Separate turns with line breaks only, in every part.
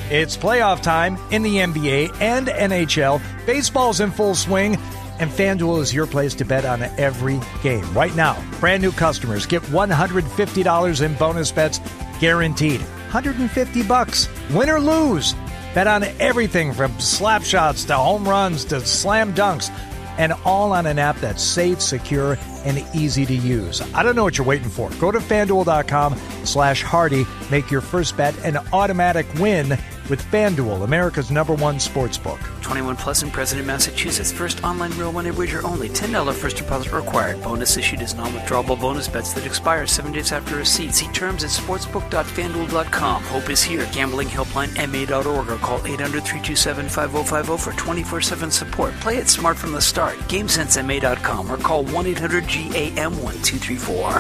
It's playoff time in the NBA and NHL. Baseball's in full swing, and FanDuel is your place to bet on every game. Right now, brand new customers get $150 in bonus bets guaranteed. $150, win or lose. Bet on everything from slap shots to home runs to slam dunks, and all on an app that's safe, secure, and easy to use. I don't know what you're waiting for. Go to FanDuel.com/Hardy. Make your first bet an automatic win with FanDuel, America's #1 sportsbook.
21 plus and present in Massachusetts. First online real money wager only. $10 first deposit required. Bonus issued as non-withdrawable bonus bets that expire 7 days after receipt. See terms at sportsbook.fanduel.com. Hope is here. Gambling helpline MA.org or call 800-327-5050 for 24/7 support. Play it smart from the start. GameSenseMA.com or call 1-800-GAM-1234.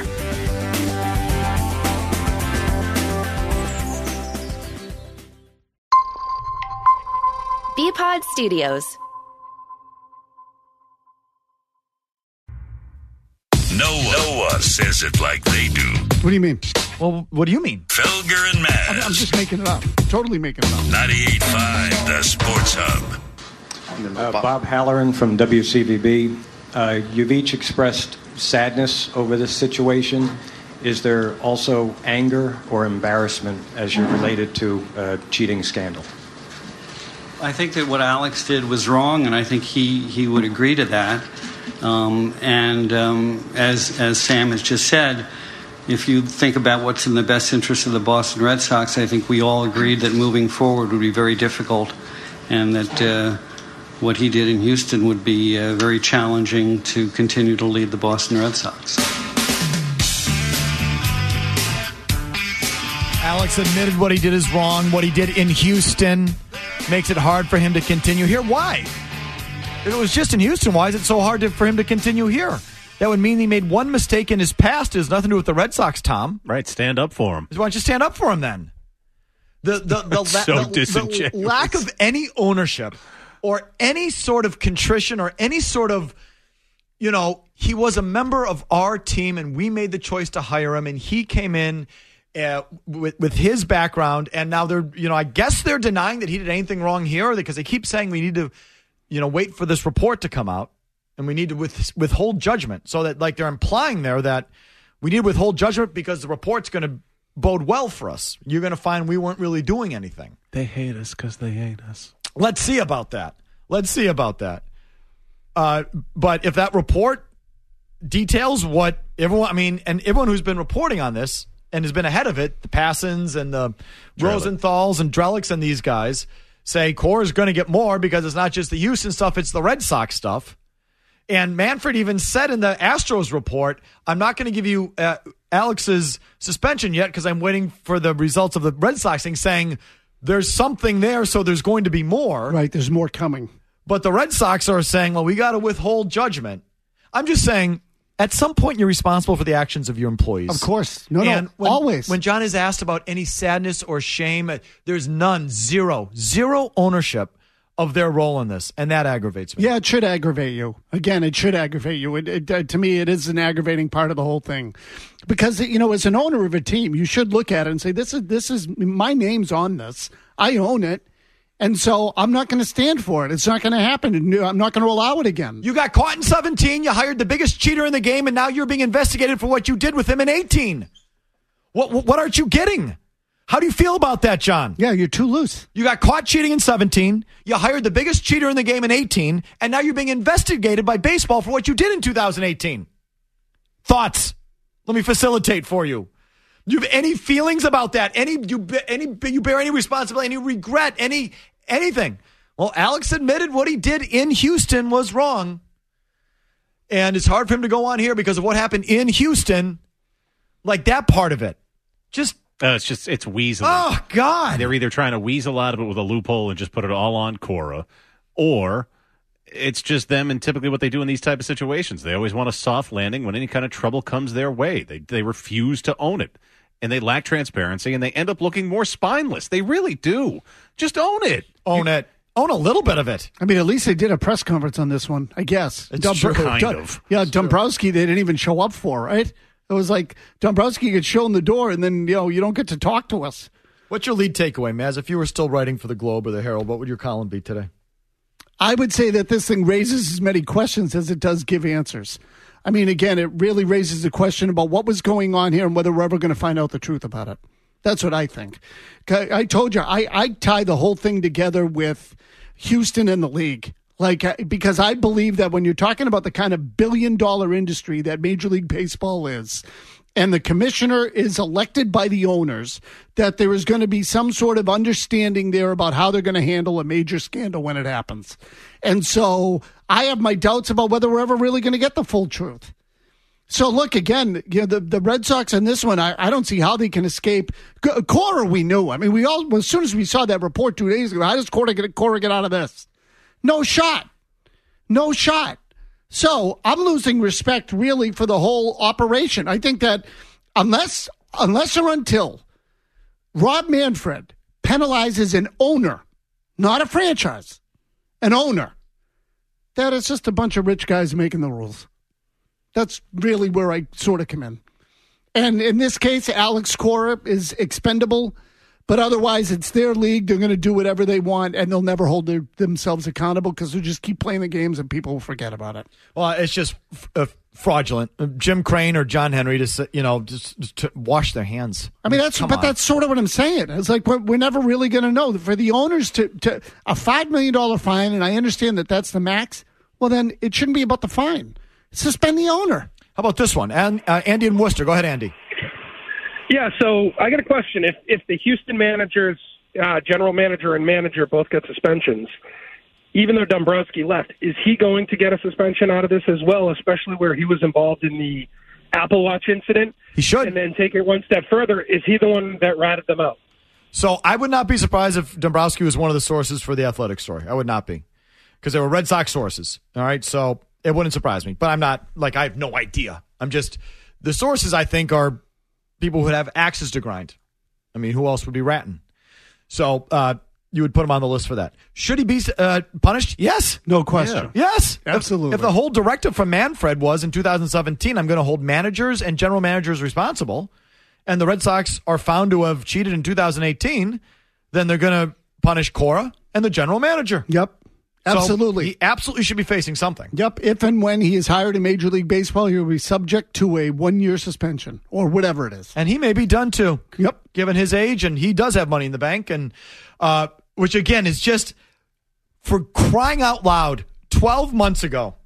BPod Studios.
No one says it like they do.
What do you mean?
Well, what do you mean?
Felger and Maz.
I'm just making it up. Totally making it up.
98.5, the Sports Hub.
Bob Halloran from WCVB. You've each expressed sadness over this situation. Is there also anger or embarrassment as you're related to a cheating scandal?
I think that what Alex did was wrong, and I think he would agree to that. As Sam has just said, if you think about what's in the best interest of the Boston Red Sox, I think we all agreed that moving forward would be very difficult, and that what he did in Houston would be very challenging to continue to lead the Boston Red Sox.
Alex admitted what he did is wrong. What he did in Houston makes it hard for him to continue here. Why? If it was just in Houston, why is it so hard for him to continue here? That would mean he made one mistake in his past. It has nothing to do with the Red Sox, Tom.
Right, stand up for him.
Why don't you stand up for him then? The lack of any ownership or any sort of contrition or any sort of, he was a member of our team and we made the choice to hire him and he came in with his background, and now they're, I guess they're denying that he did anything wrong here because they keep saying we need to, wait for this report to come out and we need to withhold judgment. So that they're implying there that we need to withhold judgment because the report's going to bode well for us. You're going to find we weren't really doing anything.
They hate us because they hate us.
Let's see about that. But if that report details what everyone, and everyone who's been reporting on this and has been ahead of it, the Passons and the Rosenthals and Drellicks and these guys say Core is going to get more because it's not just the Houston stuff, it's the Red Sox stuff. And Manfred even said in the Astros report, I'm not going to give you Alex's suspension yet because I'm waiting for the results of the Red Sox thing, saying there's something there, so there's going to be more.
Right, there's more coming.
But the Red Sox are saying, well, we got to withhold judgment. I'm just saying, at some point, you're responsible for the actions of your employees.
Of course. No, always.
When John is asked about any sadness or shame, there's none, zero ownership of their role in this, and that aggravates me.
Yeah, it should aggravate you. Again, it should aggravate you. To me, it is an aggravating part of the whole thing. Because, as an owner of a team, you should look at it and say, this is my name's on this. I own it. And so I'm not going to stand for it. It's not going to happen. I'm not going to allow it again.
You got caught in 17. You hired the biggest cheater in the game, and now you're being investigated for what you did with him in 18. What aren't you getting? How do you feel about that, John?
Yeah, you're too loose.
You got caught cheating in 17. You hired the biggest cheater in the game in 18, and now you're being investigated by baseball for what you did in 2018. Thoughts? Let me facilitate for you. You have any feelings about that? You bear any responsibility, any regret, anything? Well, Alex admitted what he did in Houston was wrong. And it's hard for him to go on here because of what happened in Houston. Like that part of it. It's
weaseling.
Oh, God.
They're either trying to weasel out of it with a loophole and just put it all on Cora, or it's just them and typically what they do in these type of situations. They always want a soft landing when any kind of trouble comes their way. They refuse to own it. And they lack transparency, and they end up looking more spineless. They really do. Just own it.
Own it. Own a little bit of it.
I mean, at least they did a press conference on this one, I guess.
It's true, kind of.
Yeah, Dombrowski, they didn't even show up for, right? It was like Dombrowski gets shown the door, and then, you don't get to talk to us.
What's your lead takeaway, Maz? If you were still writing for the Globe or the Herald, what would your column be today?
I would say that this thing raises as many questions as it does give answers. I mean, again, it really raises the question about what was going on here and whether we're ever going to find out the truth about it. That's what I think. I told you, I tie the whole thing together with Houston and the league. Because I believe that when you're talking about the kind of billion-dollar industry that Major League Baseball is, and the commissioner is elected by the owners, that there is going to be some sort of understanding there about how they're going to handle a major scandal when it happens. And so I have my doubts about whether we're ever really going to get the full truth. So look, again, the Red Sox in this one, I don't see how they can escape. Cora, we knew. I mean, as soon as we saw that report 2 days ago, how does Cora get out of this? No shot. So I'm losing respect, really, for the whole operation. I think that unless or until Rob Manfred penalizes an owner, not a franchise, an owner, that is just a bunch of rich guys making the rules. That's really where I sort of come in. And in this case, Alex Cora is expendable, but otherwise it's their league. They're going to do whatever they want, and they'll never hold themselves accountable because they'll just keep playing the games and people will forget about it.
Well, it's just fraudulent. Jim Crane or John Henry just to wash their hands.
I mean, that's sort of what I'm saying. It's like we're never really going to know. For the owners to a $5 million fine, and I understand that that's the max, well, then it shouldn't be about the fine. Suspend the owner.
How about this one? Andy in Worcester. Go ahead, Andy.
Yeah, so I got a question. If the Houston managers, general manager and manager both get suspensions, even though Dombrowski left, is he going to get a suspension out of this as well, especially where he was involved in the Apple Watch incident?
He should.
And then take it one step further, is he the one that ratted them out?
So I would not be surprised if Dombrowski was one of the sources for the Athletic story. I would not be, because they were Red Sox sources. All right, so it wouldn't surprise me. But I'm not, I have no idea. I'm just, the sources I think are people who would have axes to grind. I mean, who else would be ratting? So you would put him on the list for that. Should he be punished? Yes.
No question.
Yeah. Yes.
Absolutely.
If the whole directive from Manfred was in 2017, I'm going to hold managers and general managers responsible, and the Red Sox are found to have cheated in 2018, then they're going to punish Cora and the general manager.
Yep. Absolutely.
So he absolutely should be facing something.
Yep. If and when he is hired in Major League Baseball, he will be subject to a 1-year suspension or whatever it is.
And he may be done too.
Yep.
Given his age, and he does have money in the bank, and which again is just, for crying out loud, 12 months ago,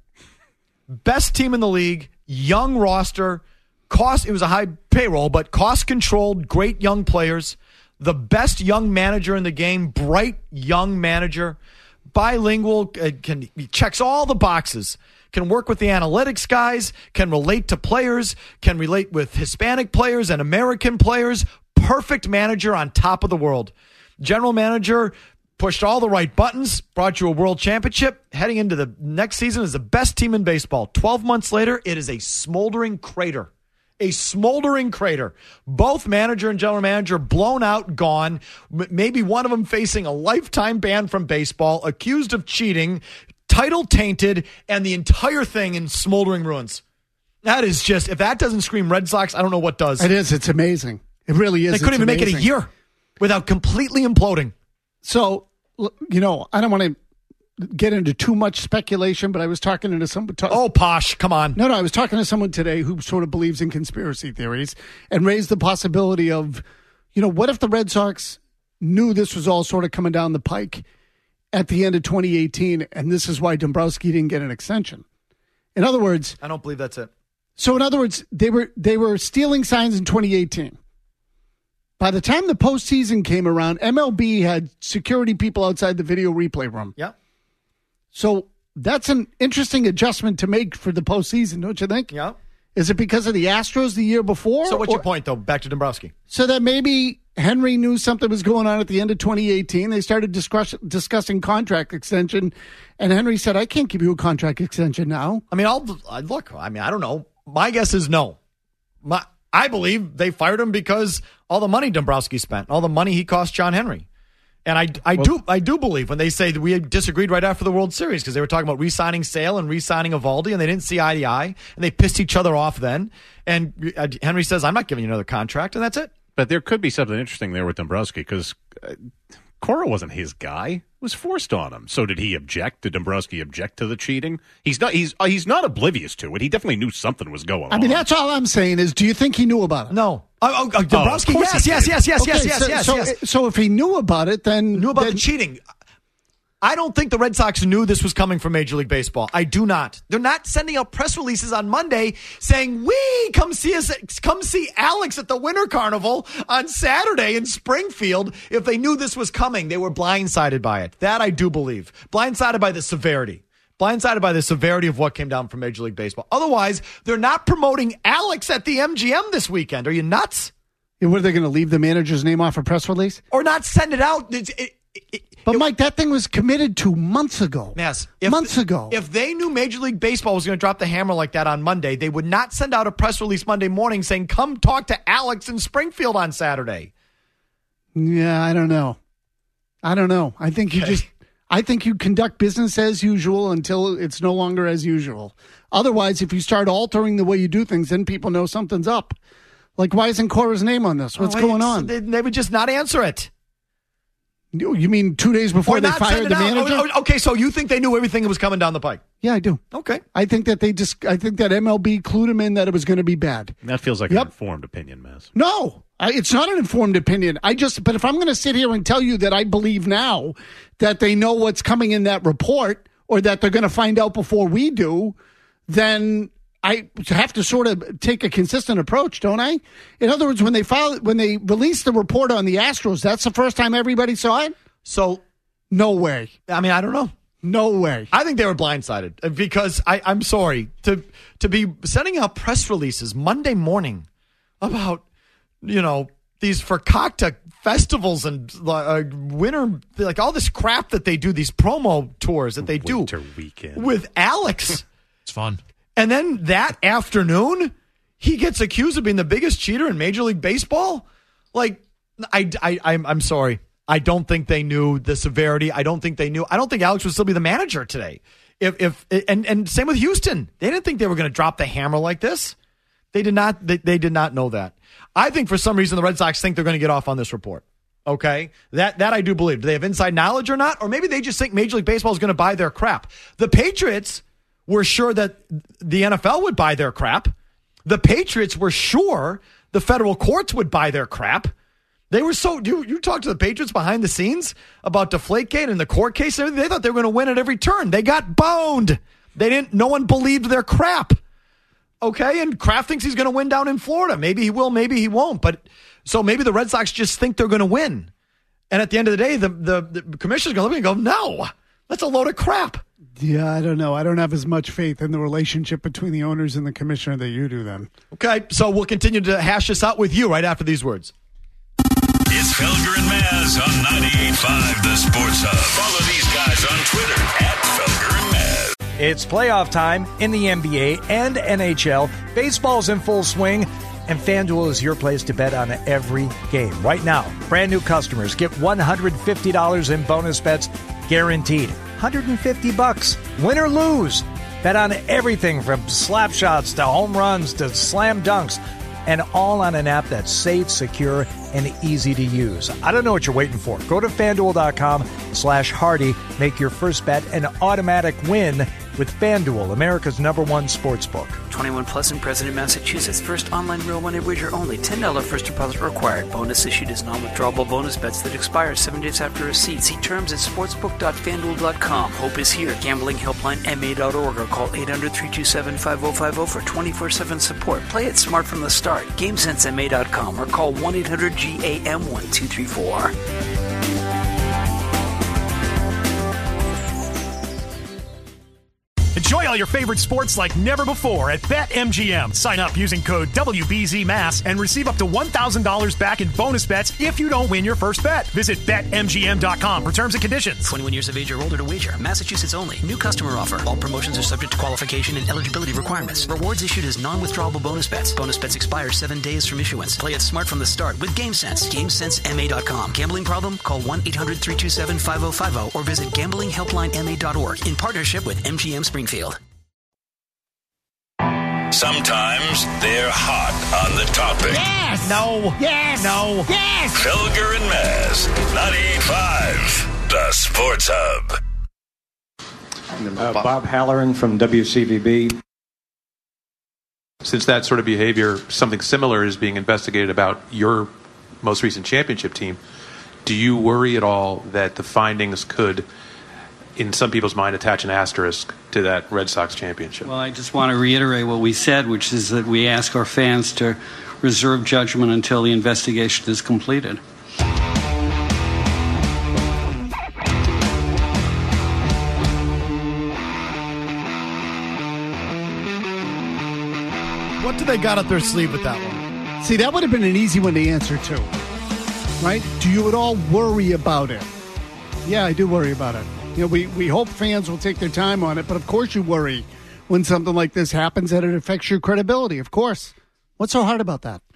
best team in the league, young roster, it was a high payroll, but cost-controlled, great young players, the best young manager in the game, bright young manager, bilingual, he checks all the boxes, can work with the analytics guys, can relate to players, can relate with Hispanic players and American players. Perfect manager on top of the world. General manager pushed all the right buttons, brought you a world championship. Heading into the next season is the best team in baseball. 12 months later, it is a smoldering crater. A smoldering crater. Both manager and general manager blown out, gone. Maybe one of them facing a lifetime ban from baseball, accused of cheating, title tainted, and the entire thing in smoldering ruins. That is just, if that doesn't scream Red Sox, I don't know what does.
It is. It's amazing. It really is.
They couldn't even make it a year without completely imploding.
So, I don't want to get into too much speculation, but I was talking to someone.
Posh, come on.
No, I was talking to someone today who sort of believes in conspiracy theories and raised the possibility of, what if the Red Sox knew this was all sort of coming down the pike at the end of 2018, and this is why Dombrowski didn't get an extension. In other words,
I don't believe that's it.
So in other words, they were stealing signs in 2018. By the time the postseason came around, MLB had security people outside the video replay room.
Yeah.
So that's an interesting adjustment to make for the postseason, don't you think?
Yeah.
Is it because of the Astros the year before?
So what's your point, though? Back to Dombrowski.
So that maybe Henry knew something was going on at the end of 2018. They started discussing contract extension, and Henry said, I can't give you a contract extension now.
I mean, I don't know. My guess is no. I believe they fired him because all the money Dombrowski spent, all the money he cost John Henry. And I do believe when they say that we disagreed right after the World Series, because they were talking about re-signing Sale and re-signing Eovaldi, and they didn't see eye to eye, and they pissed each other off then. And Henry says, I'm not giving you another contract, and that's it.
But there could be something interesting there with Dombrowski because Cora wasn't his guy. It was forced on him. So did he object? Did Dombrowski object to the cheating? He's not oblivious to it. He definitely knew something was going on.
I mean, that's all I'm saying is, do you think he knew about it?
No. Dombrowski, yes.
So if he knew about it, then...
Knew about the cheating. I don't think the Red Sox knew this was coming from Major League Baseball. I do not. They're not sending out press releases on Monday saying, come see Alex at the Winter Carnival on Saturday in Springfield. If they knew this was coming, they were blindsided by it. That I do believe. Blindsided by the severity. Blindsided by the severity of what came down from Major League Baseball. Otherwise, they're not promoting Alex at the MGM this weekend. Are you nuts?
What, are they going to leave the manager's name off a press release?
Or not send it out?
But Mike, that thing was committed to months ago.
Yes.
Months ago.
If they knew Major League Baseball was going to drop the hammer like that on Monday, they would not send out a press release Monday morning saying, come talk to Alex in Springfield on Saturday.
Yeah, I don't know. I think you conduct business as usual until it's no longer as usual. Otherwise, if you start altering the way you do things, then people know something's up. Like, why isn't Cora's name on this? What's going on?
They would just not answer it.
You mean 2 days before they fired the manager?
Okay, so you think they knew everything that was coming down the pike?
Yeah, I do.
Okay.
I think that MLB clued him in that it was going to be bad.
That feels like an informed opinion, Maz.
No, it's not an informed opinion. But if I'm going to sit here and tell you that I believe now that they know what's coming in that report or that they're going to find out before we do, then I have to sort of take a consistent approach, don't I? In other words, when they released the report on the Astros, that's the first time everybody saw it?
So,
no way.
I mean, I don't know.
No way.
I think they were blindsided because I'm sorry to be sending out press releases Monday morning about, these Fakakta festivals and winter, like all this crap that they do, these promo tours that they do.
Winter weekend.
With Alex.
It's fun.
And then that afternoon, he gets accused of being the biggest cheater in Major League Baseball. Like, I'm sorry. I don't think they knew the severity. I don't think Alex would still be the manager today. And same with Houston. They didn't think they were going to drop the hammer like this. They did not. They did not know that. I think for some reason the Red Sox think they're going to get off on this report. Okay, that I do believe. Do they have inside knowledge or not? Or maybe they just think Major League Baseball is going to buy their crap. The Patriots were sure that the NFL would buy their crap. The Patriots were sure the federal courts would buy their crap. They were you talked to the Patriots behind the scenes about Deflategate and the court case and everything. They thought they were going to win at every turn. They got boned. No one believed their crap. Okay, and Kraft thinks he's going to win down in Florida. Maybe he will, maybe he won't. But so maybe the Red Sox just think they're going to win. And at the end of the day, the commissioner's going to look and go, no, that's a load of crap.
Yeah, I don't know. I don't have as much faith in the relationship between the owners and the commissioner that you do then.
Okay, so we'll continue to hash this out with you right after these words.
It's Felger and Maz on 98.5 The Sports Hub. Follow these guys on Twitter @Felger and Maz.
It's playoff time in the NBA and NHL. Baseball's in full swing, and FanDuel is your place to bet on every game. Right now, brand new customers get $150 in bonus bets guaranteed. $150, win or lose. Bet on everything from slap shots to home runs to slam dunks, and all on an app that's safe, secure, and easy to use. I don't know what you're waiting for. Go to FanDuel.com/Hardy. Make your first bet an automatic win with FanDuel, America's #1 sportsbook.
21 plus and present in Massachusetts. First online real money wager only. $10 first deposit required. Bonus issued as non-withdrawable bonus bets that expire 7 days after receipt. See terms at sportsbook.fanduel.com. Hope is here. Gambling helpline MA.org or call 800-327-5050 for 24/7 support. Play it smart from the start. GameSenseMA.com or call 1-800-GAM-1234.
Enjoy all your favorite sports like never before at BetMGM. Sign up using code WBZMass and receive up to $1,000 back in bonus bets if you don't win your first bet. Visit BetMGM.com for terms and conditions.
21 years of age or older to wager. Massachusetts only. New customer offer. All promotions are subject to qualification and eligibility requirements. Rewards issued as non-withdrawable bonus bets. Bonus bets expire 7 days from issuance. Play it smart from the start with GameSense. GameSenseMA.com. Gambling problem? Call 1-800-327-5050 or visit gamblinghelplinema.org in partnership with MGM Springfield.
Sometimes they're hot on the topic.
Yes!
No.
Yes!
No.
Yes!
Felger and Maz, 98.5, the Sports Hub.
Bob Halloran from WCVB.
Since that sort of behavior, something similar is being investigated about your most recent championship team, do you worry at all that the findings could, in some people's mind, attach an asterisk to that Red Sox championship?
Well, I just want to reiterate what we said, which is that we ask our fans to reserve judgment until the investigation is completed.
What do they got up their sleeve with that one?
See, that would have been an easy one to answer, too. Right? Do you at all worry about it? Yeah, I do worry about it. You know, we hope fans will take their time on it, but of course you worry when something like this happens that it affects your credibility, of course. What's so hard about that?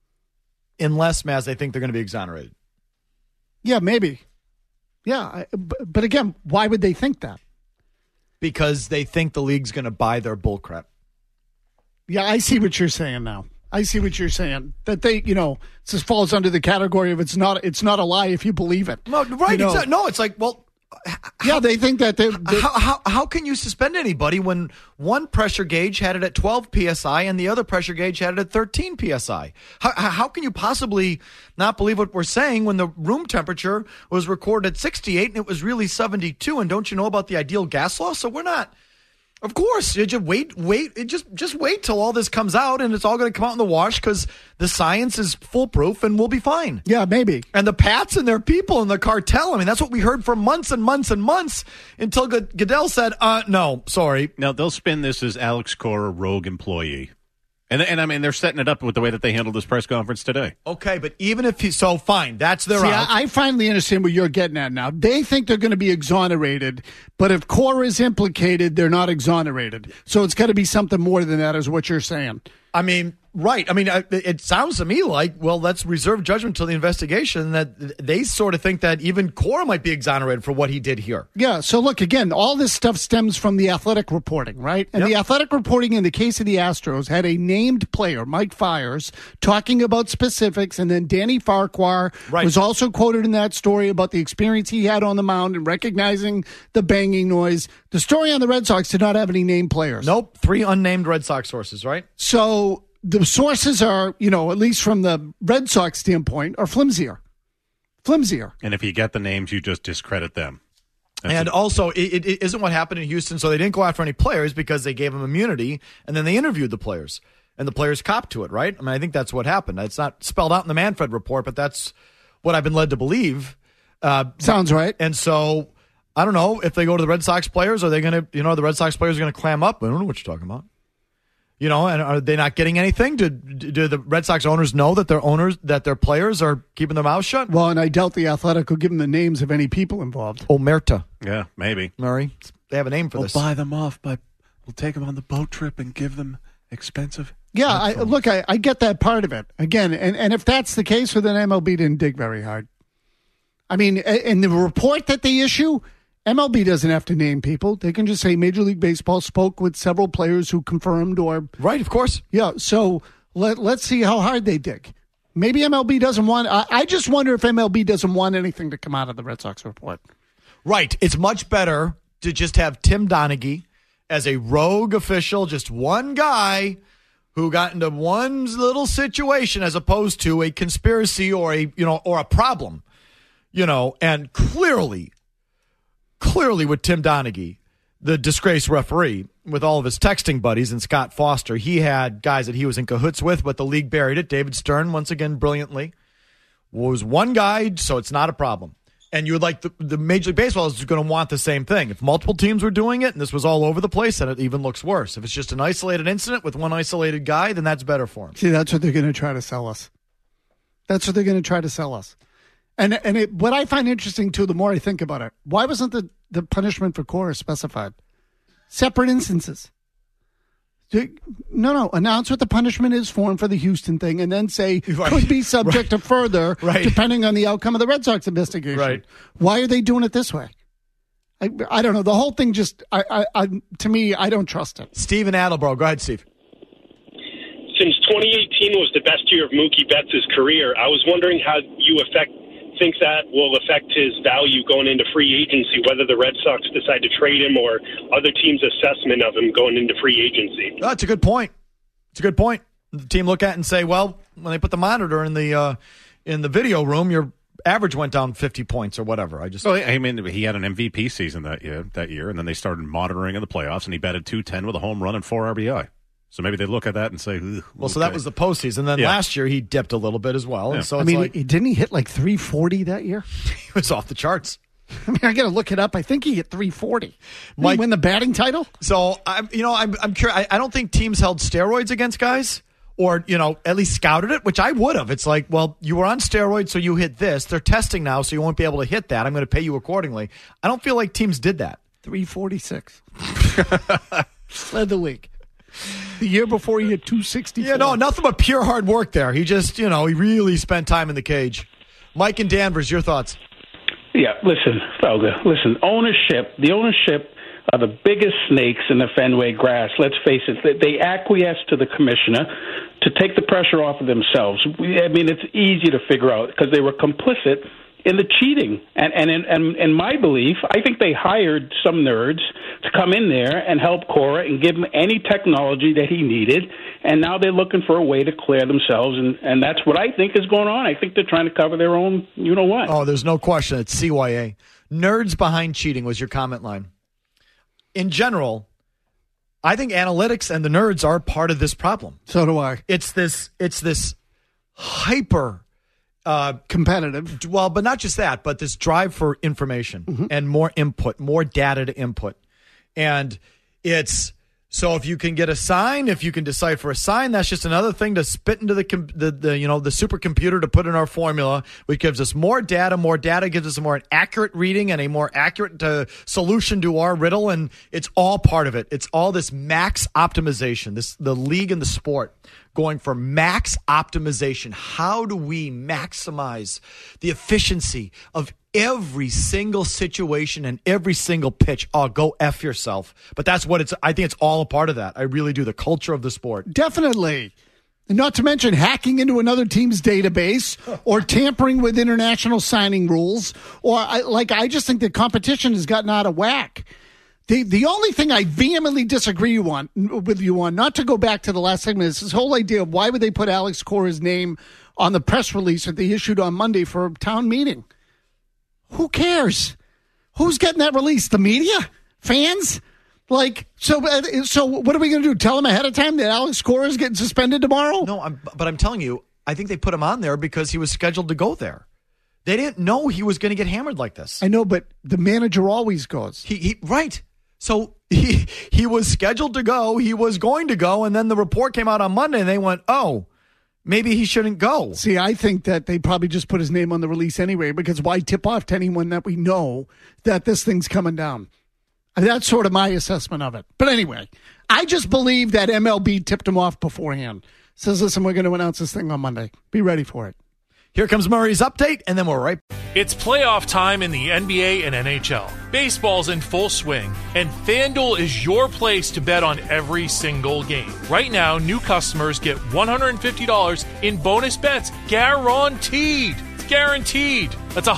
Unless, Maz, they think they're going to be exonerated.
Yeah, maybe. Yeah, but again, why would they think that?
Because they think the league's going to buy their bullcrap.
Yeah, I see what you're saying now. I see what you're saying. That they, this falls under the category of it's not a lie if you believe it.
No, right? No, it's like, well,
yeah, they think that
how can you suspend anybody when one pressure gauge had it at 12 psi and the other pressure gauge had it at 13 psi? How can you possibly not believe what we're saying when the room temperature was recorded at 68 and it was really 72? And don't you know about the ideal gas law? So we're not. Of course, you just wait. Just wait till all this comes out, and it's all going to come out in the wash because the science is foolproof, and we'll be fine.
Yeah, maybe.
And the Pats and their people in the cartel. I mean, that's what we heard for months and months and months until Goodell said, "No, sorry."
Now they'll spin this as Alex Cora, rogue employee. And I mean, they're setting it up with the way that they handled this press conference today.
Okay, but even if so fine, that's their out.
I finally understand what you're getting at now. They think they're going to be exonerated, but if Cora is implicated, they're not exonerated. So it's got to be something more than that, is what you're saying.
I mean, right. I mean, it sounds to me like, well, let's reserve judgment until the investigation, that they sort of think that even Cora might be exonerated for what he did here.
Yeah, so look, again, all this stuff stems from the Athletic reporting, right? And the Athletic reporting in the case of the Astros had a named player, Mike Fiers, talking about specifics, and then Danny Farquhar was also quoted in that story about the experience he had on the mound and recognizing the banging noise. The story on the Red Sox did not have any named players.
Nope, 3 unnamed Red Sox sources, right?
So the sources are, at least from the Red Sox standpoint, are flimsier.
And if you get the names, you just discredit them.
Also, it isn't what happened in Houston, so they didn't go after any players because they gave them immunity, and then they interviewed the players, and the players copped to it, right? I mean, I think that's what happened. It's not spelled out in the Manfred report, but that's what I've been led to believe.
Sounds right.
And so, I don't know if they go to the Red Sox players, are they going to, the Red Sox players are going to clam up? I don't know what you're talking about. And are they not getting anything? Do the Red Sox owners know that their players are keeping their mouths shut?
Well, and I doubt the Athletic will give them the names of any people involved.
Omerta.
Yeah, maybe.
Murray. They have a name for this.
We'll buy them off, but we'll take them on the boat trip and give them expensive.
Yeah, I get that part of it. Again, and if that's the case, well, then MLB didn't dig very hard. I mean, in the report that they issue, MLB doesn't have to name people. They can just say Major League Baseball spoke with several players who confirmed or...
Right, of course.
Yeah, so let's see how hard they dig. Maybe MLB doesn't want... I just wonder if MLB doesn't want anything to come out of the Red Sox report.
Right. It's much better to just have Tim Donaghy as a rogue official, just one guy who got into one little situation as opposed to a conspiracy or a problem. And clearly with Tim Donaghy, the disgraced referee, with all of his texting buddies and Scott Foster, he had guys that he was in cahoots with, but the league buried it. David Stern, once again, brilliantly, was one guy, so it's not a problem. And you would like the Major League Baseball is going to want the same thing. If multiple teams were doing it and this was all over the place, then it even looks worse. If it's just an isolated incident with one isolated guy, then that's better for him.
See, that's what they're going to try to sell us. And what I find interesting, too, the more I think about it, why wasn't the punishment for Cora specified? Separate instances. No. Announce what the punishment is for the Houston thing and then say could be subject to further depending on the outcome of the Red Sox investigation.
Right.
Why are they doing it this way? I don't know. The whole thing just, to me, I don't trust it.
Steve in Attleboro. Go ahead, Steve.
since 2018 was the best year of Mookie Betts' career, I was wondering how you think that will affect his value going into free agency, whether the Red Sox decide to trade him or other teams' assessment of him going into free agency.
That's a good point. It's a good point. The team look at it and say, well, when they put the monitor in the video room, your average went down 50 points or whatever.
I mean, he had an MVP season that year, and then they started monitoring in the playoffs, and he batted .210 with a home run and 4 RBI. So maybe they look at that and say,
well, so that was the postseason. Then last year he dipped a little bit as well.
Yeah.
And so
didn't he hit like 340 that year?
He was off the charts.
I mean, I got to look it up. I think he hit 340. Did he win the batting title?
So I'm curious. I don't think teams held steroids against guys, or at least scouted it, which I would have. It's like, well, you were on steroids, so you hit this. They're testing now, so you won't be able to hit that. I'm going to pay you accordingly. I don't feel like teams did that.
346. Led the league. The year before he hit 264.
Yeah, no, nothing but pure hard work there. He just, he really spent time in the cage. Mike and Danvers, your thoughts?
Yeah, listen, Felger, the ownership are the biggest snakes in the Fenway grass. Let's face it. They acquiesce to the commissioner to take the pressure off of themselves. I mean, it's easy to figure out because they were complicit in the cheating. And in my belief, I think they hired some nerds to come in there and help Cora and give him any technology that he needed. And now they're looking for a way to clear themselves. And that's what I think is going on. I think they're trying to cover their own you-know-what.
Oh, there's no question. It's CYA. Nerds behind cheating was your comment line. In general, I think analytics and the nerds are part of this problem.
So do I.
It's this hyper
competitive.
Well, but not just that, but this drive for information and more input, more data to input. And it's so if you can get a sign, if you can decipher a sign, that's just another thing to spit into the supercomputer to put in our formula, which gives us more data. More data gives us a more accurate reading and a more accurate solution to our riddle. And it's all part of it. It's all this max optimization, the league and the sport going for max optimization. How do we maximize the efficiency of every single situation and every single pitch? Oh, go F yourself. But that's what I think it's all a part of that. I really do. The culture of the sport.
Definitely. And not to mention hacking into another team's database or tampering with international signing rules. Or I just think the competition has gotten out of whack. The only thing I vehemently disagree with you on, not to go back to the last segment, is this whole idea of why would they put Alex Cora's name on the press release that they issued on Monday for a town meeting? Who cares? Who's getting that release? The media? Fans? So what are we going to do? Tell them ahead of time that Alex Cora is getting suspended tomorrow?
No, but I'm telling you, I think they put him on there because he was scheduled to go there. They didn't know he was going to get hammered like this.
I know, but the manager always goes.
Right. So he was scheduled to go. He was going to go, and then the report came out on Monday, and they went, oh, maybe he shouldn't go.
See, I think that they probably just put his name on the release anyway, because why tip off to anyone that we know that this thing's coming down? That's sort of my assessment of it. But anyway, I just believe that MLB tipped him off beforehand. Says, listen, we're going to announce this thing on Monday. Be ready for it.
Here comes Murray's update, and then we're right back.
It's playoff time in the NBA and NHL. Baseball's in full swing, and FanDuel is your place to bet on every single game. Right now, new customers get $150 in bonus bets guaranteed. It's guaranteed. That's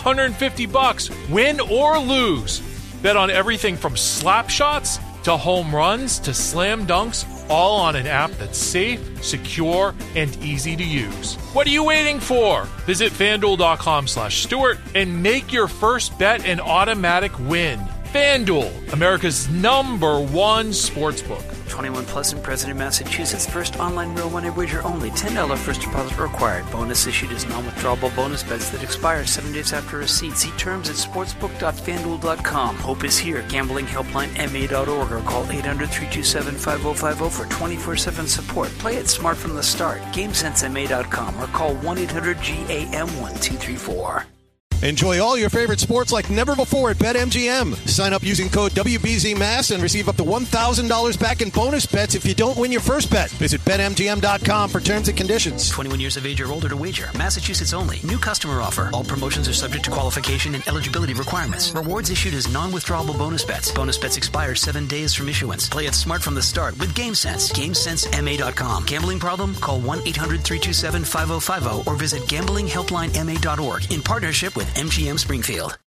$150, win or lose. Bet on everything from slap shots to home runs to slam dunks, all on an app that's safe, secure, and easy to use. What are you waiting for? Visit FanDuel.com/Stewart and make your first bet an automatic win. FanDuel, America's #1 sportsbook.
21 plus and present in Massachusetts. First online real money wager only. $10 first deposit required. Bonus issued as non-withdrawable bonus bets that expire 7 days after receipt. See terms at sportsbook.fanduel.com. Hope is here. Gambling helpline ma.org or call 800-327-5050 for 24/7 support. Play it smart from the start. GameSenseMA.com or call 1-800-GAM-1234.
Enjoy all your favorite sports like never before at BetMGM. Sign up using code WBZMass and receive up to $1,000 back in bonus bets if you don't win your first bet. Visit BetMGM.com for terms and conditions.
21 years of age or older to wager. Massachusetts only. New customer offer. All promotions are subject to qualification and eligibility requirements. Rewards issued as non-withdrawable bonus bets. Bonus bets expire 7 days from issuance. Play it smart from the start with GameSense. GameSenseMA.com. Gambling problem? Call 1-800-327-5050 or visit gamblinghelplinema.org in partnership with MGM Springfield.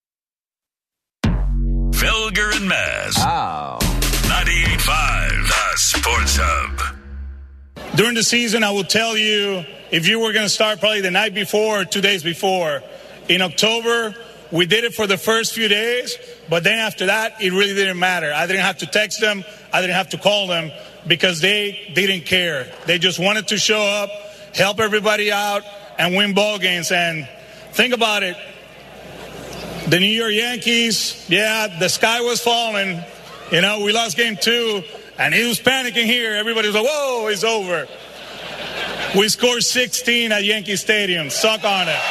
Felger and Maz. 98.5, the Sports Hub.
During the season, I will tell you, if you were going to start probably the night before or 2 days before, in October, we did it for the first few days, but then after that, it really didn't matter. I didn't have to text them. I didn't have to call them because they didn't care. They just wanted to show up, help everybody out, and win ball games. And think about it. The New York Yankees, the sky was falling. You know, we lost game 2, and he was panicking here. Everybody was like, whoa, it's over. We scored 16 at Yankee Stadium. Suck on it.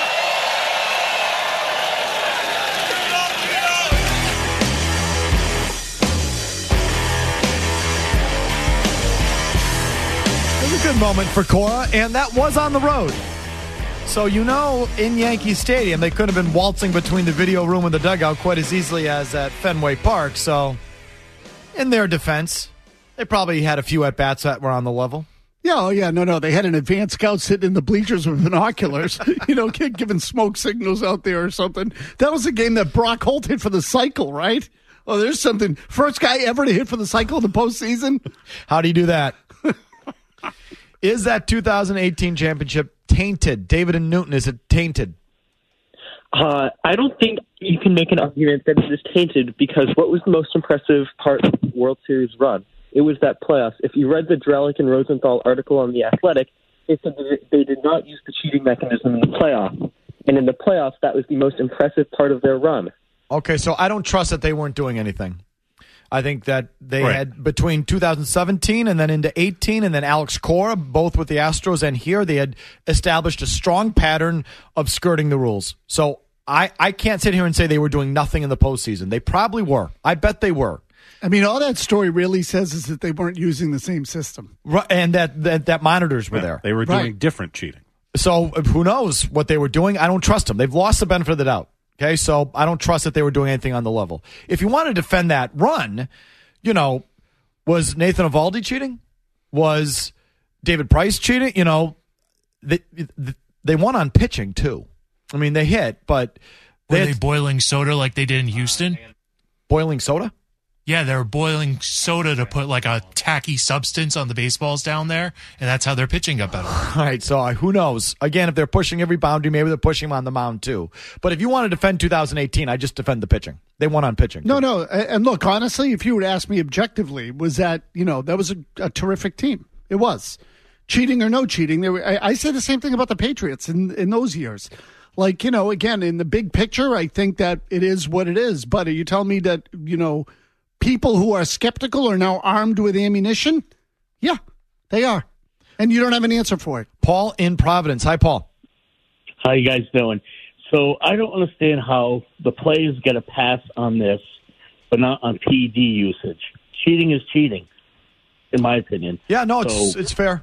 It was a good moment for Cora, and that was on the road. So, in Yankee Stadium, they could have been waltzing between the video room and the dugout quite as easily as at Fenway Park. So, in their defense, they probably had a few at-bats that were on the level.
Yeah, no. They had an advanced scout sitting in the bleachers with binoculars, giving smoke signals out there or something. That was a game that Brock Holt hit for the cycle, right? Oh, there's something. First guy ever to hit for the cycle in the postseason.
How do you do that? Is that 2018 championship tainted? David and Newton, is it tainted?
I don't think you can make an argument that it is tainted because what was the most impressive part of the World Series run? It was that playoffs. If you read the Drellick and Rosenthal article on The Athletic, they said that they did not use the cheating mechanism in the playoffs. And in the playoffs, that was the most impressive part of their run.
Okay, so I don't trust that they weren't doing anything. I think that they had between 2017 and then into 18 and then Alex Cora, both with the Astros and here, they had established a strong pattern of skirting the rules. So I can't sit here and say they were doing nothing in the postseason. They probably were. I bet they were.
I mean, all that story really says is that they weren't using the same system.
Right, and that monitors were there.
They were doing different cheating.
So who knows what they were doing? I don't trust them. They've lost the benefit of the doubt. Okay, so I don't trust that they were doing anything on the level. If you want to defend that run, was Nathan Eovaldi cheating? Was David Price cheating? They won on pitching too. I mean, they hit, but
were they boiling soda like they did in Houston?
Boiling soda?
Yeah, they were boiling soda to put like a tacky substance on the baseballs down there, and that's how their pitching got better.
All right, so who knows? Again, if they're pushing every boundary, maybe they're pushing them on the mound too. But if you want to defend 2018, I just defend the pitching. They won on pitching.
No, and look, honestly, if you would ask me objectively, was that, that was a terrific team. It was. Cheating or no cheating, I say the same thing about the Patriots in those years. Like, again, in the big picture, I think that it is what it is. But are you telling me that, people who are skeptical are now armed with ammunition? Yeah, they are. And you don't have an answer for it.
Paul in Providence. Hi, Paul.
How you guys doing? So I don't understand how the players get a pass on this, but not on PD usage. Cheating is cheating, in my opinion.
Yeah, no, it's fair.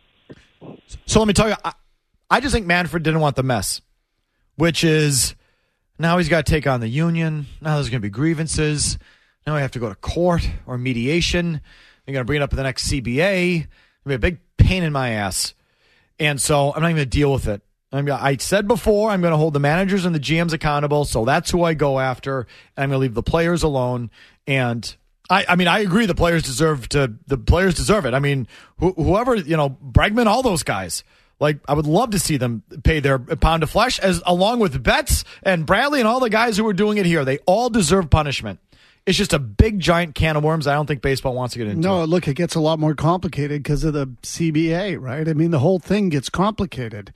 So let me tell you, I just think Manfred didn't want the mess, which is now he's got to take on the union. Now there's going to be grievances. Now I have to go to court or mediation. They're going to bring it up at the next CBA. It'll be a big pain in my ass. And so I'm not even going to deal with it. I said before, I'm going to hold the managers and the GMs accountable, so that's who I go after. And I'm going to leave the players alone. And I agree the players deserve it. I mean, whoever, Bregman, all those guys. Like, I would love to see them pay their pound of flesh, along with Betts and Bradley and all the guys who are doing it here. They all deserve punishment. It's just a big, giant can of worms I don't think baseball wants to get into.
No, look, it gets a lot more complicated because of the CBA, right? I mean, the whole thing gets complicated.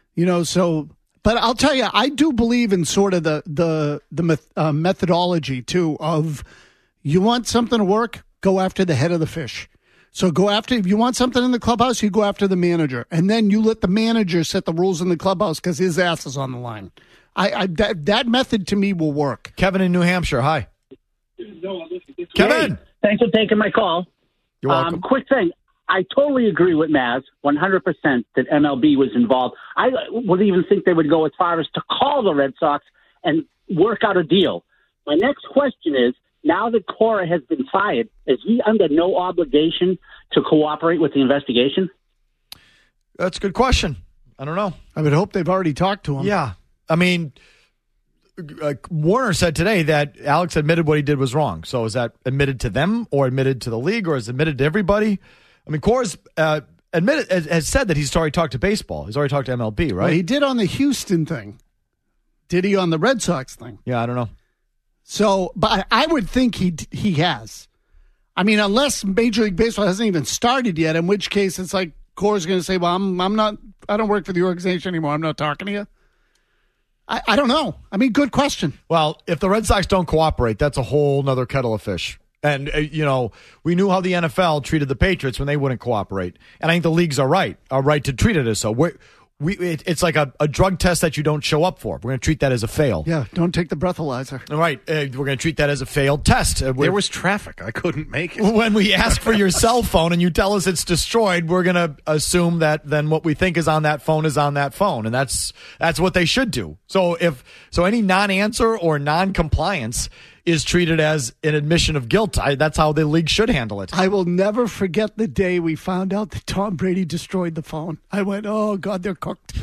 But I'll tell you, I do believe in sort of the methodology, too, of you want something to work, go after the head of the fish. So if you want something in the clubhouse, you go after the manager. And then you let the manager set the rules in the clubhouse because his ass is on the line. That method to me will work.
Kevin in New Hampshire, hi. Kevin!
Hey, thanks for taking my call.
You're welcome.
Quick thing. I totally agree with Maz, 100% that MLB was involved. I would even think they would go as far as to call the Red Sox and work out a deal. My next question is, now that Cora has been fired, is he under no obligation to cooperate with the investigation?
That's a good question. I don't know.
I would hope they've already talked to him.
Yeah. I mean, Warner said today that Alex admitted what he did was wrong. So is that admitted to them or admitted to the league or is it admitted to everybody? I mean, Cora's has said that he's already talked to baseball. He's already talked to MLB, right?
Well, he did on the Houston thing. Did he on the Red Sox thing?
Yeah, I don't know.
So, but I would think he has. I mean, unless Major League Baseball hasn't even started yet, in which case it's like Cora's going to say, well, I don't work for the organization anymore. I'm not talking to you. I don't know. I mean, good question.
Well, if the Red Sox don't cooperate, that's a whole nother kettle of fish. And, we knew how the NFL treated the Patriots when they wouldn't cooperate. And I think the leagues are right to treat it as so. It's like a drug test that you don't show up for. We're going to treat that as a fail.
Yeah, don't take the breathalyzer.
All right. We're going to treat that as a failed test.
There was traffic. I couldn't make it.
When we ask for your cell phone and you tell us it's destroyed, we're going to assume that then what we think is on that phone is on that phone. And that's what they should do. So any non-answer or non-compliance is treated as an admission of guilt. That's how the league should handle it.
I will never forget the day we found out that Tom Brady destroyed the phone. I went, oh God, they're cooked.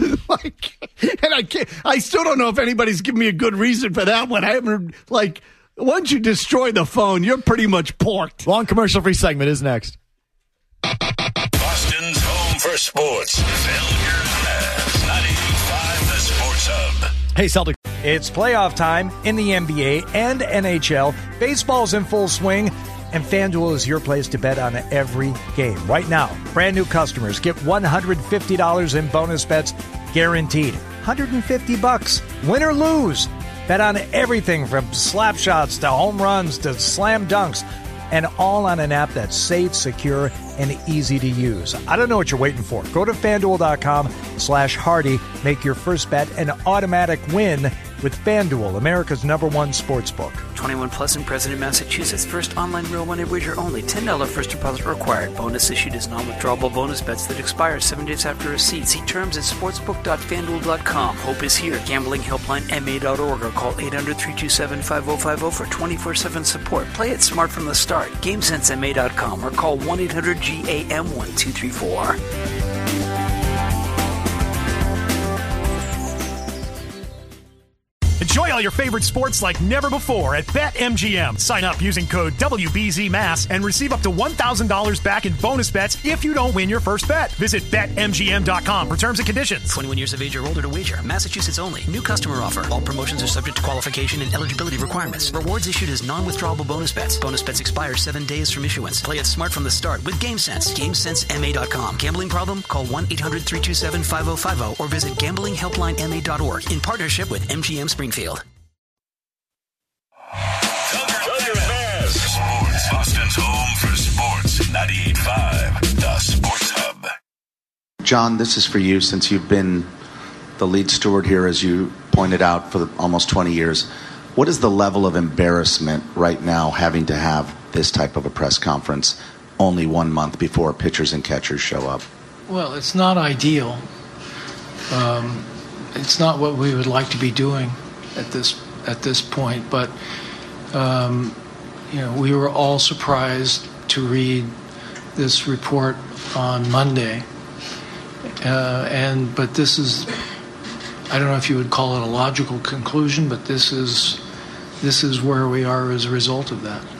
I still don't know if anybody's given me a good reason for that one. I haven't, once you destroy the phone, you're pretty much porked.
Long commercial-free segment is next.
Boston's home for sports. Felger and Maz, 98.5 The Sports Hub.
Hey, Celtic.
It's playoff time in the NBA and NHL. Baseball's in full swing, and FanDuel is your place to bet on every game. Right now, brand new customers get $150 in bonus bets guaranteed. $150, win or lose. Bet on everything from slap shots to home runs to slam dunks, and all on an app that's safe, secure, and easy to use. I don't know what you're waiting for. Go to FanDuel.com/Hardy. Make your first bet an automatic win with FanDuel, America's #1 sportsbook.
21 plus and present in Massachusetts. First online real money wager only. $10 first deposit required. Bonus issued as non-withdrawable bonus bets that expire 7 days after receipt. See terms at sportsbook.fanduel.com. Hope is here. Gambling helpline ma.org or call 800-327-5050 for 24/7 support. Play it smart from the start. GameSenseMA.com or call 1-800-GAM-1234.
Enjoy all your favorite sports like never before at BetMGM. Sign up using code WBZMass and receive up to $1,000 back in bonus bets if you don't win your first bet. Visit BetMGM.com for terms and conditions.
21 years of age or older to wager. Massachusetts only. New customer offer. All promotions are subject to qualification and eligibility requirements. Rewards issued as non-withdrawable bonus bets. Bonus bets expire 7 days from issuance. Play it smart from the start with GameSense. GameSenseMA.com. Gambling problem? Call 1-800-327-5050 or visit gamblinghelplinema.org in partnership with MGM Springfield.
Felger and Maz. Sports. Boston's home for sports. 98.5 The Sports Hub.
John, this is for you since you've been the lead steward here, as you pointed out, for almost 20 years. What is the level of embarrassment right now having to have this type of a press conference only 1 month before pitchers and catchers show up?
Well, it's not ideal. It's not what we would like to be doing at this point, but we were all surprised to read this report on Monday, but this is, I don't know if you would call it a logical conclusion, but this is where we are as a result of that.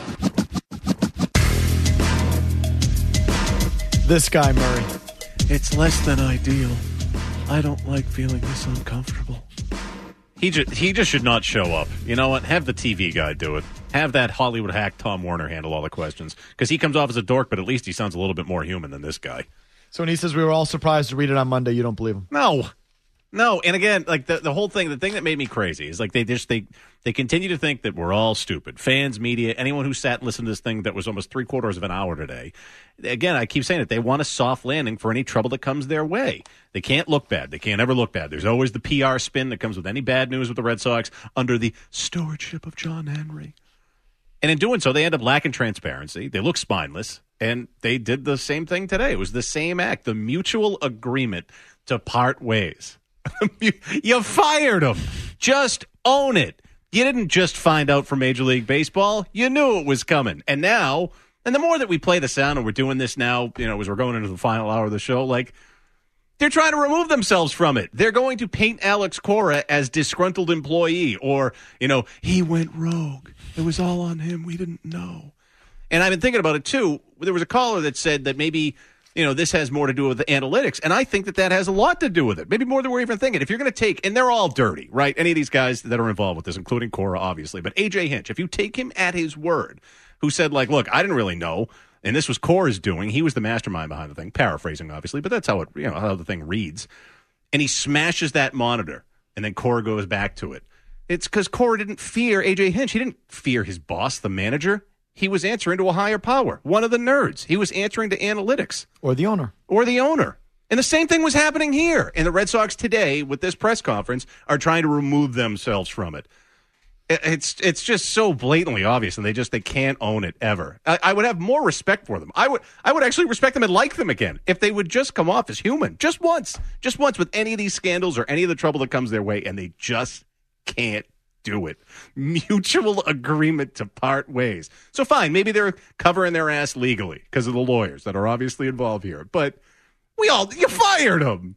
This guy, Murray.
It's less than ideal. I don't like feeling this uncomfortable.
He just should not show up. You know what? Have the TV guy do it. Have that Hollywood hack Tom Werner handle all the questions. Because he comes off as a dork, but at least he sounds a little bit more human than this guy.
So when he says we were all surprised to read it on Monday, you don't believe him?
No. No, and again, like the whole thing, the thing that made me crazy is like they continue to think that we're all stupid. Fans, media, anyone who sat and listened to this thing that was almost 3/4 of an hour today. Again, I keep saying it. They want a soft landing for any trouble that comes their way. They can't look bad. They can't ever look bad. There's always the PR spin that comes with any bad news with the Red Sox under the stewardship of John Henry. And in doing so, they end up lacking transparency. They look spineless. And they did the same thing today. It was the same act, the mutual agreement to part ways. You fired him. Just own it. You didn't just find out from Major League Baseball. You knew it was coming. And now, and the more that we play the sound, and we're doing this now, as we're going into the final hour of the show, like, they're trying to remove themselves from it. They're going to paint Alex Cora as disgruntled employee or, he went rogue. It was all on him. We didn't know. And I've been thinking about it, too. There was a caller that said that maybe this has more to do with the analytics, and I think that has a lot to do with it. Maybe more than we're even thinking. If you're going to take, and they're all dirty, right? Any of these guys that are involved with this, including Cora, obviously, but A.J. Hinch, if you take him at his word, who said, like, look, I didn't really know, and this was Cora's doing. He was the mastermind behind the thing, paraphrasing, obviously, but that's how it, how the thing reads. And he smashes that monitor, and then Cora goes back to it. It's because Cora didn't fear A.J. Hinch. He didn't fear his boss, the manager. He was answering to a higher power, one of the nerds. He was answering to analytics.
Or the owner.
And the same thing was happening here. And the Red Sox today, with this press conference, are trying to remove themselves from it. It's just so blatantly obvious, and they can't own it ever. I would have more respect for them. I would actually respect them and like them again if they would just come off as human. Just once with any of these scandals or any of the trouble that comes their way, and they just can't do it. Mutual agreement to part ways. So fine, maybe they're covering their ass legally because of the lawyers that are obviously involved here. But you fired them.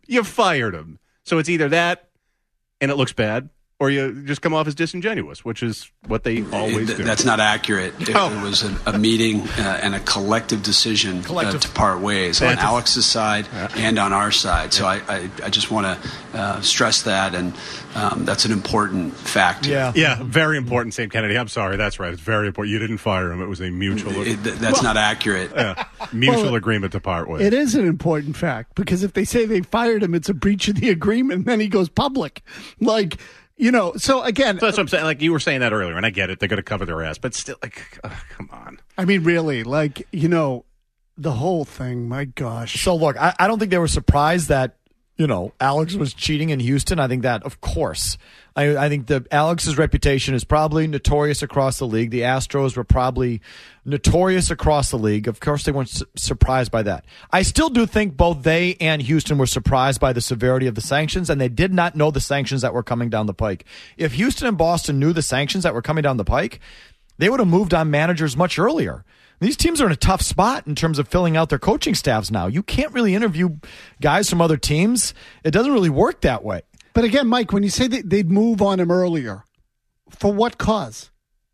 So it's either that and it looks bad, or you just come off as disingenuous, which is what they always do.
That's not accurate. It was a meeting and a collective decision to part ways on Alex's side and on our side. So I just want to stress that, and that's an important fact.
Yeah, very important, St. Kennedy. I'm sorry, that's right. It's very important. You didn't fire him. It was a mutual...
That's not accurate.
Mutual agreement to part ways.
It is an important fact, because if they say they fired him, it's a breach of the agreement, and then he goes public. Like... so again...
So that's what I'm saying. Like, you were saying that earlier, and I get it. They're going to cover their ass. But still, like, come on.
I mean, really, like, the whole thing, my gosh.
So, look, I don't think they were surprised that, Alex was cheating in Houston. I think that, of course. I think that Alex's reputation is probably notorious across the league. The Astros were probably notorious across the league. Of course, they weren't surprised by that. I still do think both they and Houston were surprised by the severity of the sanctions, and they did not know the sanctions that were coming down the pike. If Houston and Boston knew the sanctions that were coming down the pike, they would have moved on managers much earlier. These teams are in a tough spot in terms of filling out their coaching staffs now. You can't really interview guys from other teams. It doesn't really work that way.
But again, Mike, when you say that they'd move on him earlier, for what cause?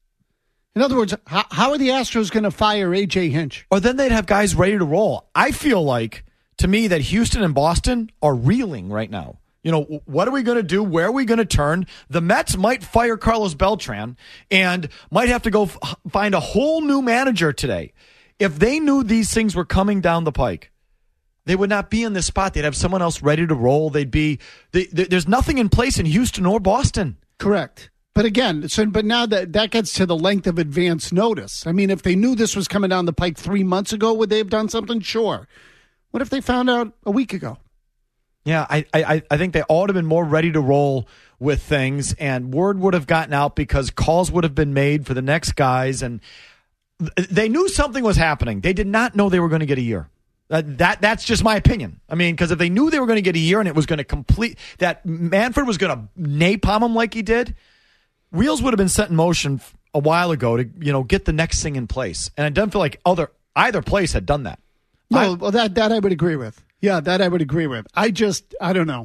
In other words, how are the Astros going to fire A.J. Hinch?
Or then they'd have guys ready to roll. I feel like, to me, that Houston and Boston are reeling right now. What are we going to do? Where are we going to turn? The Mets might fire Carlos Beltran and might have to go find a whole new manager today. If they knew these things were coming down the pike, they would not be in this spot. They'd have someone else ready to roll. There's nothing in place in Houston or Boston.
Correct. But again, but now that gets to the length of advance notice. I mean, if they knew this was coming down the pike 3 months ago, would they have done something? Sure. What if they found out a week ago?
Yeah, I think they ought to have been more ready to roll with things, and word would have gotten out because calls would have been made for the next guys, and they knew something was happening. They did not know they were going to get a year. That's just my opinion. I mean, because if they knew they were going to get a year and it was going to complete, that Manfred was going to napalm them like he did, wheels would have been set in motion a while ago to get the next thing in place. And it doesn't feel like either place had done that.
No, that I would agree with. Yeah, that I would agree with. I don't know.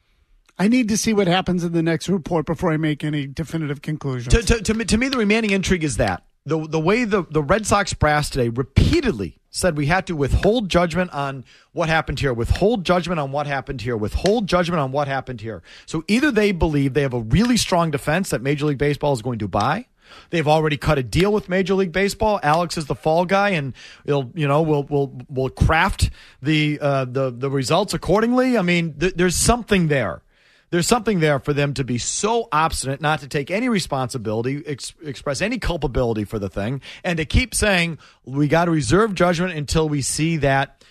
I need to see what happens in the next report before I make any definitive conclusions.
To me, the remaining intrigue is that the way the Red Sox brass today repeatedly said we had to withhold judgment on what happened here, withhold judgment on what happened here, withhold judgment on what happened here. So either they believe they have a really strong defense that Major League Baseball is going to buy. They've already cut a deal with Major League Baseball. Alex is the fall guy, and we'll craft the results accordingly. I mean, there's something there There's something there for them to be so obstinate not to take any responsibility, express any culpability for the thing, and to keep saying, we got to reserve judgment until we see that,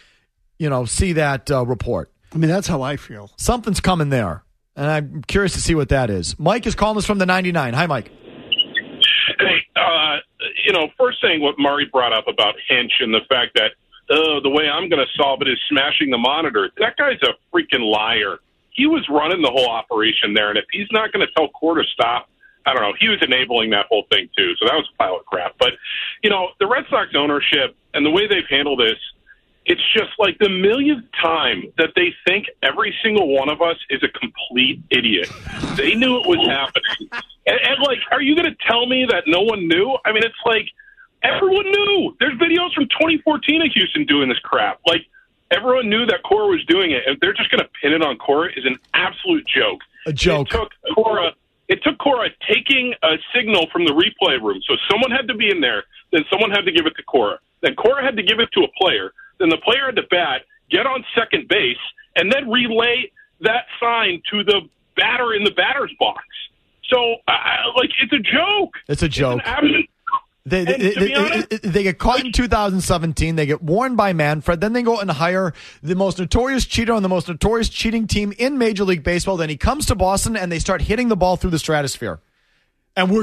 report.
I mean, that's how I feel.
Something's coming there, and I'm curious to see what that is. Mike is calling us from the 99. Hi, Mike.
Hey, first thing what Murray brought up about Hinch and the fact that the way I'm going to solve it is smashing the monitor. That guy's a freaking liar. He was running the whole operation there, and if he's not going to tell Core to stop, I don't know. He was enabling that whole thing, too, so that was a pile of crap. But, the Red Sox ownership and the way they've handled this, it's just like the millionth time that they think every single one of us is a complete idiot. They knew it was happening. And are you going to tell me that no one knew? I mean, it's like everyone knew. There's videos from 2014 of Houston doing this crap. Everyone knew that Cora was doing it, and they're just going to pin it on Cora is an absolute joke.
A joke.
It took Cora taking a signal from the replay room. So someone had to be in there, then someone had to give it to Cora. Then Cora had to give it to a player. Then the player had to bat, get on second base, and then relay that sign to the batter in the batter's box. So, it's a joke.
It's a joke. They get caught in 2017. They get warned by Manfred. Then they go and hire the most notorious cheater on the most notorious cheating team in Major League Baseball. Then he comes to Boston, and they start hitting the ball through the stratosphere. And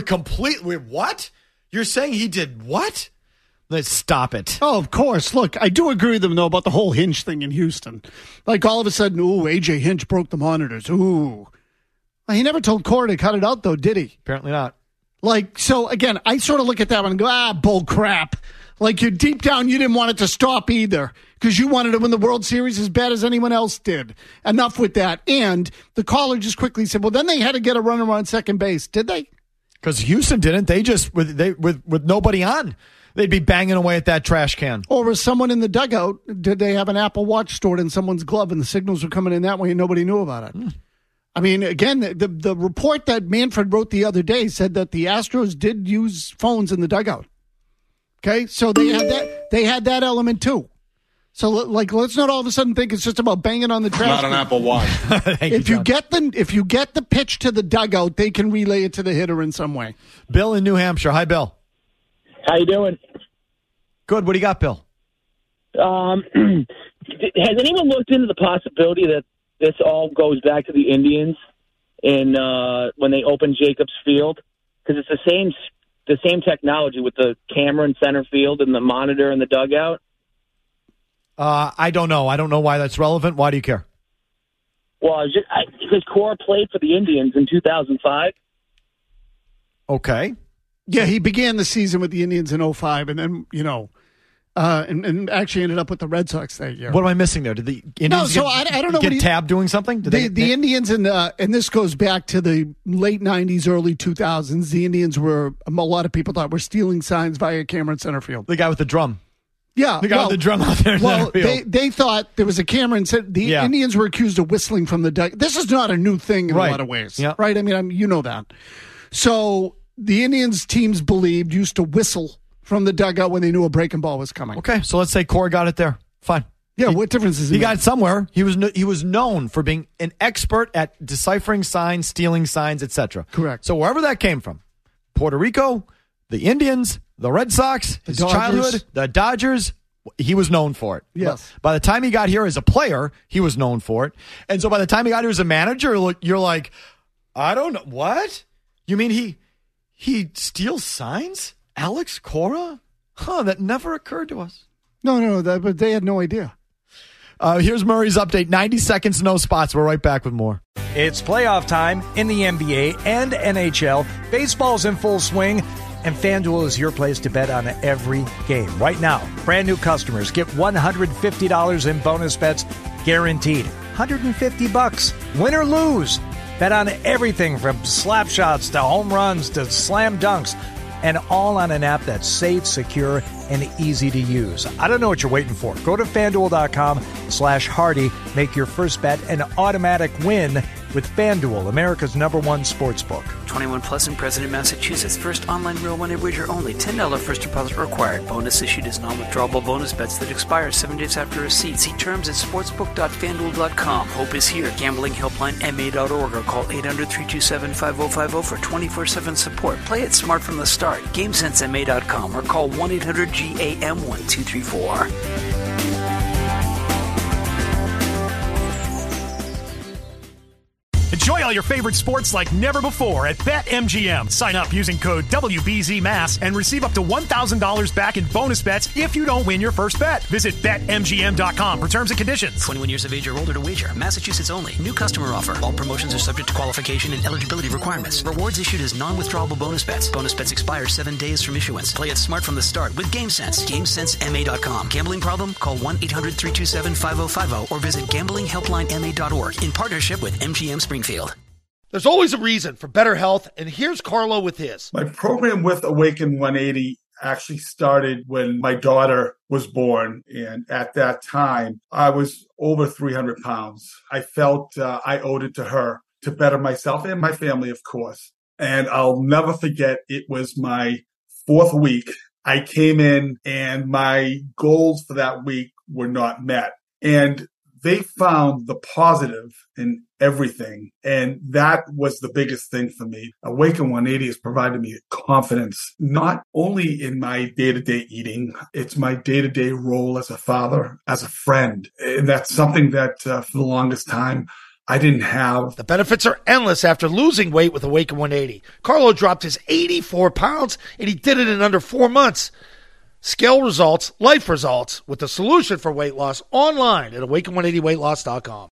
what? You're saying he did what? Let's stop it.
Oh, of course. Look, I do agree with them, though, about the whole Hinch thing in Houston. All of a sudden, A.J. Hinch broke the monitors. Ooh. He never told Cora to cut it out, though, did he?
Apparently not.
So, again, I sort of look at that one and go, bull crap. You deep down, you didn't want it to stop either because you wanted to win the World Series as bad as anyone else did. Enough with that. And the caller just quickly said, well, then they had to get a runner on second base. Did they?
Because Houston didn't. They just, with nobody on, they'd be banging away at that trash can.
Or was someone in the dugout, did they have an Apple Watch stored in someone's glove and the signals were coming in that way and nobody knew about it? I mean, again, the report that Manfred wrote the other day said that the Astros did use phones in the dugout. Okay, so they had that element too. So let's not all of a sudden think it's just about banging on the trash.
Not an Apple Watch.
If you get the pitch to the dugout, they can relay it to the hitter in some way.
Bill in New Hampshire. Hi, Bill.
How you doing?
Good. What do you got, Bill?
Has anyone looked into the possibility that this all goes back to the Indians in when they opened Jacobs Field? Because it's the same technology with the camera in center field and the monitor in the dugout.
I don't know. I don't know why that's relevant. Why do you care?
Well, because Cora played for the Indians in 2005.
Okay.
Yeah, he began the season with the Indians in 2005, and then, and actually ended up with the Red Sox that year.
What am I missing there? Did the Indians
I don't know
get tabbed doing something?
The Indians, and this goes back to the late 90s, early 2000s, the Indians were, a lot of people thought, were stealing signs via camera in center field.
The guy with the drum.
Yeah.
The guy with the drum out there in center field.
They thought there was a camera, and said the Indians were accused of whistling from the dugout. This is not a new thing in a lot of ways, right? I mean, you know that. So the Indians teams used to whistle from the dugout when they knew a breaking ball was coming.
Okay, so let's say Cora got it there. Fine.
Yeah, what difference is it?
He got it somewhere. He was known for being an expert at deciphering signs, stealing signs, etc.
Correct.
So wherever that came from, Puerto Rico, the Indians, the Red Sox, his childhood, the Dodgers, he was known for it.
Yes.
By the time he got here as a player, he was known for it. And so by the time he got here as a manager, you're like, I don't know. What? You mean he steals signs? Alex Cora? That never occurred to us.
No, but they had no idea.
Here's Murray's update. 90 seconds, no spots. We're right back with more.
It's playoff time in the NBA and NHL. Baseball's in full swing, and FanDuel is your place to bet on every game. Right now, brand new customers get $150 in bonus bets guaranteed. $150, win or lose. Bet on everything from slap shots to home runs to slam dunks, and all on an app that's safe, secure, and easy to use. I don't know what you're waiting for. Go to FanDuel.com/Hardy. Make your first bet an automatic win with FanDuel, America's #1 sportsbook.
21 plus and present in Massachusetts. First online real money wager only. $10 first deposit required. Bonus issued as non-withdrawable bonus bets that expire 7 days after receipt. See terms at sportsbook.fanduel.com. Hope is here. Gambling helpline MA.org or call 800-327-5050 for 24/7 support. Play it smart from the start. GameSenseMA.com or call 1-800-GAM-1234.
Enjoy all your favorite sports like never before at BetMGM. Sign up using code WBZMass and receive up to $1,000 back in bonus bets if you don't win your first bet. Visit BetMGM.com for terms and conditions.
21 years of age or older to wager. Massachusetts only. New customer offer. All promotions are subject to qualification and eligibility requirements. Rewards issued as non-withdrawable bonus bets. Bonus bets expire 7 days from issuance. Play it smart from the start with GameSense. GameSenseMA.com. Gambling problem? Call 1-800-327-5050 or visit gamblinghelplinema.org in partnership with MGM Springfield.
There's always a reason for better health, and here's Carlo with his.
My program with Awaken 180 actually started when my daughter was born, and at that time, I was over 300 pounds. I felt I owed it to her to better myself and my family, of course. And I'll never forget, it was my 4th week. I came in, and my goals for that week were not met. And they found the positive in everything. And that was the biggest thing for me. Awaken 180 has provided me confidence, not only in my day-to-day eating, it's my day-to-day role as a father, as a friend. And that's something that for the longest time, I didn't have.
The benefits are endless after losing weight with Awaken 180. Carlo dropped his 84 pounds, and he did it in under 4 months. Scale results, life results, with the solution for weight loss online at Awaken180weightloss.com.